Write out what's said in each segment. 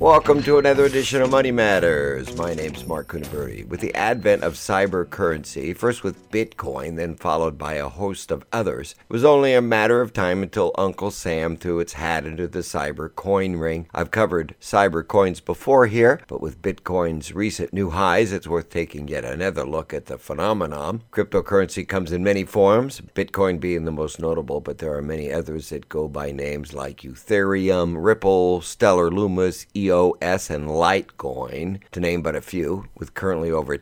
Welcome to another edition of Money Matters. My name's Mark Kunaberti. With the advent of cyber currency, first with Bitcoin, then followed by a host of others, it was only a matter of time until Uncle Sam threw its hat into the cyber coin ring. I've covered cyber coins before here, but with Bitcoin's recent new highs, it's worth taking yet another look at the phenomenon. Cryptocurrency comes in many forms, Bitcoin being the most notable, but there are many others that go by names like Ethereum, Ripple, Stellar Lumos, EOS, and Litecoin, to name but a few. With currently over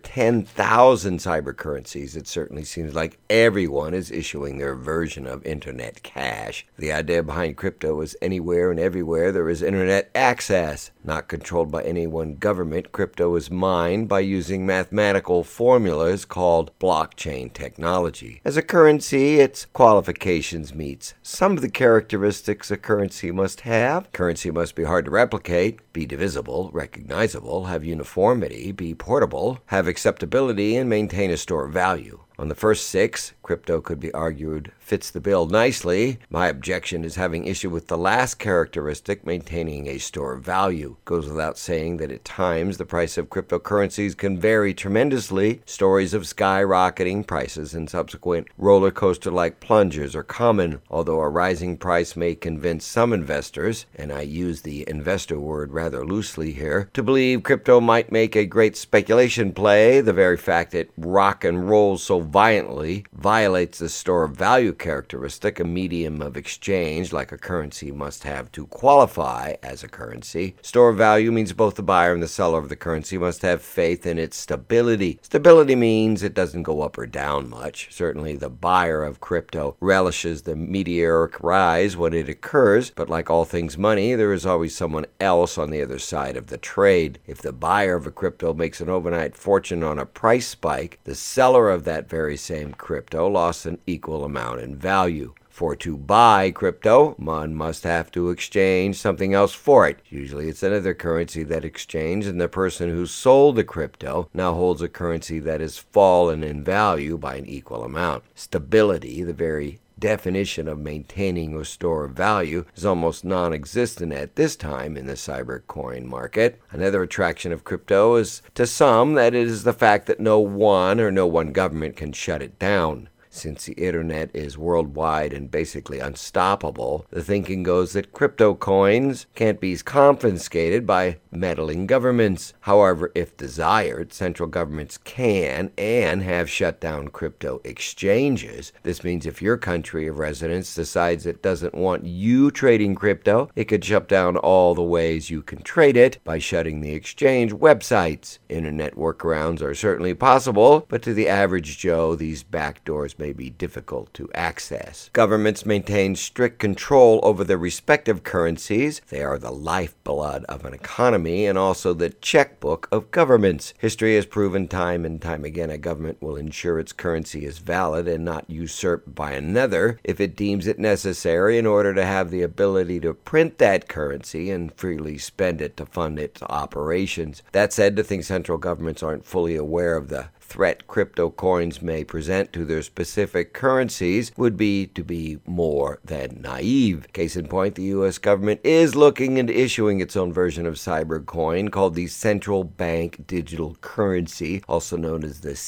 10,000 cyber currencies, it certainly seems like everyone is issuing their version of internet cash. The idea behind crypto is anywhere and everywhere there is internet access. Not controlled by any one government, crypto is mined by using mathematical formulas called blockchain technology. As a currency, its qualifications meets some of the characteristics a currency must have. Currency must be hard to replicate, be divisible, recognizable, have uniformity, be portable, have acceptability, and maintain a store of value. On the first six, crypto could be argued fits the bill nicely. My objection is having issue with the last characteristic, maintaining a store of value. Goes without saying that at times the price of cryptocurrencies can vary tremendously. Stories of skyrocketing prices and subsequent roller coaster-like plunges are common, although a rising price may convince some investors, and I use the investor word rather loosely here, to believe crypto might make a great speculation play. The very fact it rock and rolls so violently violates the store of value characteristic, a medium of exchange like a currency must have to qualify as a currency. Store of value means both the buyer and the seller of the currency must have faith in its stability. Stability means it doesn't go up or down much. Certainly the buyer of crypto relishes the meteoric rise when it occurs, but like all things money, there is always someone else on the other side of the trade. If the buyer of a crypto makes an overnight fortune on a price spike, the seller of that very same crypto lost an equal amount in value. For to buy crypto, one must have to exchange something else for it. Usually it's another currency that exchanged, and the person who sold the crypto now holds a currency that has fallen in value by an equal amount. Stability, the very definition of maintaining a store of value, is almost non-existent at this time in the cyber coin market. Another attraction of crypto is to some that it is the fact that no one government can shut it down. Since the internet is worldwide and basically unstoppable, the thinking goes that crypto coins can't be confiscated by meddling governments. However, if desired, central governments can and have shut down crypto exchanges. This means if your country of residence decides it doesn't want you trading crypto, it could shut down all the ways you can trade it by shutting the exchange websites. Internet workarounds are certainly possible, but to the average Joe, these backdoors may be difficult to access. Governments maintain strict control over their respective currencies. They are the lifeblood of an economy and also the checkbook of governments. History has proven time and time again a government will ensure its currency is valid and not usurped by another if it deems it necessary in order to have the ability to print that currency and freely spend it to fund its operations. That said, to think central governments aren't fully aware of the threat crypto coins may present to their specific currencies would be to be more than naive. Case in point, the U.S. government is looking into issuing its own version of cyber coin called the Central Bank Digital Currency, also known as the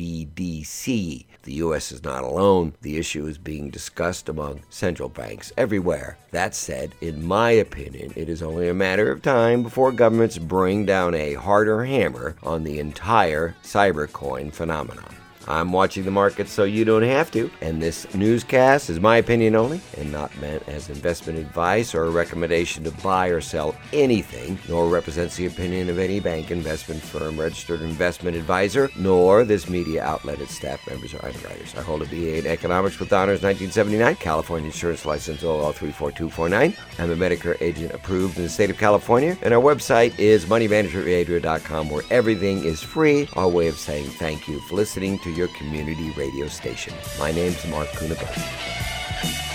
CBDC. The U.S. is not alone. The issue is being discussed among central banks everywhere. That said, in my opinion, it is only a matter of time before governments bring down a harder hammer on the entire cybercoin phenomenon. I'm watching the market so you don't have to, and this newscast is my opinion only and not meant as investment advice or a recommendation to buy or sell anything, nor represents the opinion of any bank, investment firm, registered investment advisor, nor this media outlet, its staff members, or underwriters. I hold a BA in Economics with honors 1979, California Insurance License OL 34249. I'm a Medicare agent approved in the state of California, and our website is moneymanagementradio.com, where everything is free. Our way of saying thank you for listening to your community radio station. My name's Mark Kunaberti.